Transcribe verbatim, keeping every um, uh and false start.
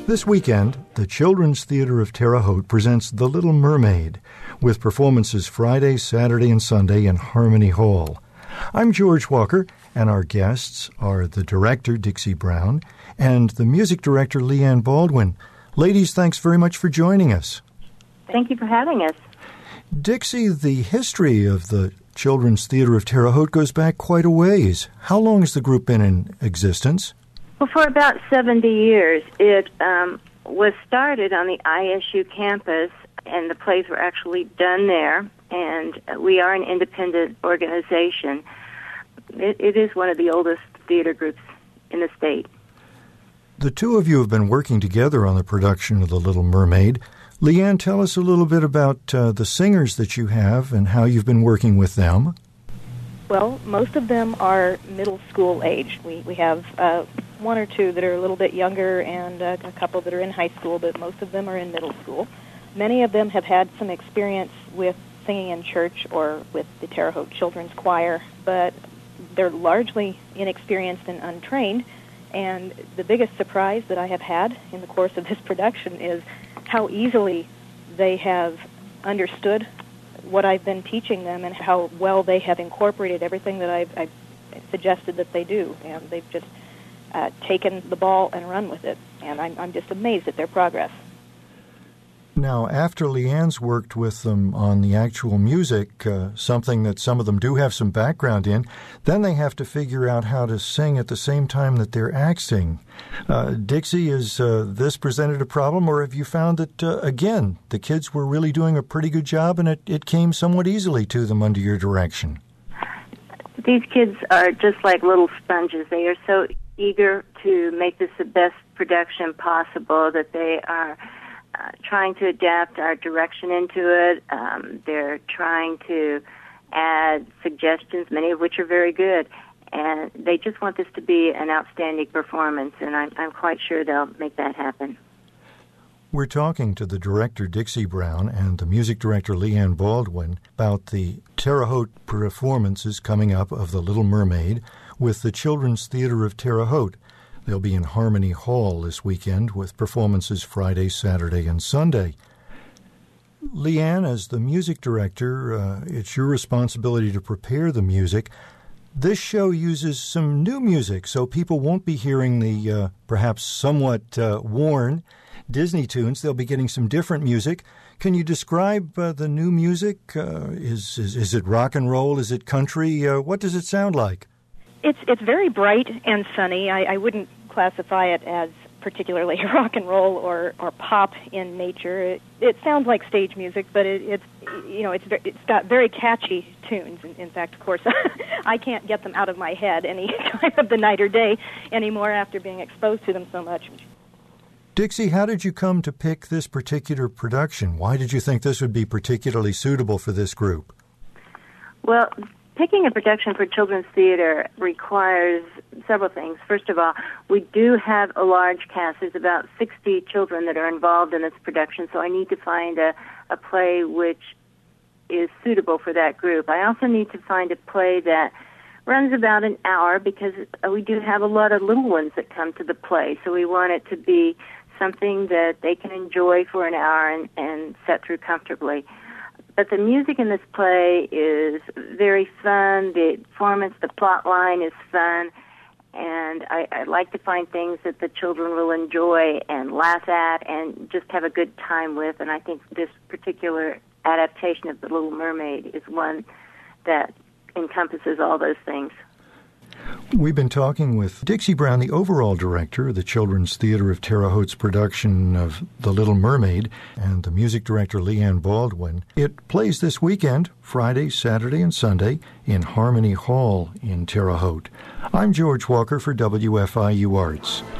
This weekend, the Children's Theatre of Terre Haute presents The Little Mermaid, with performances Friday, Saturday, and Sunday in Harmony Hall. I'm George Walker, and our guests are the director, Dixie Brown, and the music director, Leanne Baldwin. Ladies, thanks very much for joining us. Thank you for having us. Dixie, the history of the Children's Theatre of Terre Haute goes back quite a ways. How long has the group been in existence? Well, for about seventy years. It um, was started on the I S U campus, and the plays were actually done there, and we are an independent organization. It, it is one of the oldest theater groups in the state. The two of you have been working together on the production of The Little Mermaid. Leanne, tell us a little bit about uh, the singers that you have and how you've been working with them. Well, most of them are middle school age. We we have uh, one or two that are a little bit younger and uh, a couple that are in high school, but most of them are in middle school. Many of them have had some experience with singing in church or with the Terre Haute Children's Choir, but they're largely inexperienced and untrained. And the biggest surprise that I have had in the course of this production is how easily they have understood what I've been teaching them and how well they have incorporated everything that I've, I've suggested that they do. And they've just uh, taken the ball and run with it. And I'm, I'm just amazed at their progress. Now, after Leanne's worked with them on the actual music, uh, something that some of them do have some background in, then they have to figure out how to sing at the same time that they're acting. Uh, Dixie, is uh, this presented a problem, or have you found that, uh, again, the kids were really doing a pretty good job and it, it came somewhat easily to them under your direction? These kids are just like little sponges. They are so eager to make this the best production possible that they are Uh, trying to adapt our direction into it. Um, they're trying to add suggestions, many of which are very good. And they just want this to be an outstanding performance, and I'm, I'm quite sure they'll make that happen. We're talking to the director, Dixie Brown, and the music director, Leanne Baldwin, about the Terre Haute performances coming up of The Little Mermaid with the Children's Theatre of Terre Haute. They'll be in Harmony Hall this weekend with performances Friday, Saturday, and Sunday. Leanne, as the music director, uh, it's your responsibility to prepare the music. This show uses some new music, so people won't be hearing the uh, perhaps somewhat uh, worn Disney tunes. They'll be getting some different music. Can you describe uh, the new music? Uh, is, is is it rock and roll? Is it country? Uh, what does it sound like? It's it's very bright and sunny. I, I wouldn't classify it as particularly rock and roll or, or pop in nature. It, it sounds like stage music, but it, it's you know it's it's got very catchy tunes. In, in fact, of course, I can't get them out of my head any time of the night or day anymore after being exposed to them so much. Dixie, how did you come to pick this particular production? Why did you think this would be particularly suitable for this group? Well, picking a production for children's theater requires several things. First of all, we do have a large cast. There's about sixty children that are involved in this production, so I need to find a, a play which is suitable for that group. I also need to find a play that runs about an hour because we do have a lot of little ones that come to the play, so we want it to be something that they can enjoy for an hour and, and set through comfortably. But the music in this play is very fun. The performance, the plot line is fun. And I, I like to find things that the children will enjoy and laugh at and just have a good time with. And I think this particular adaptation of The Little Mermaid is one that encompasses all those things. We've been talking with Dixie Brown, the overall director of the Children's Theatre of Terre Haute's production of The Little Mermaid, and the music director, Leanne Baldwin. It plays this weekend, Friday, Saturday, and Sunday, in Harmony Hall in Terre Haute. I'm George Walker for W F I U Arts.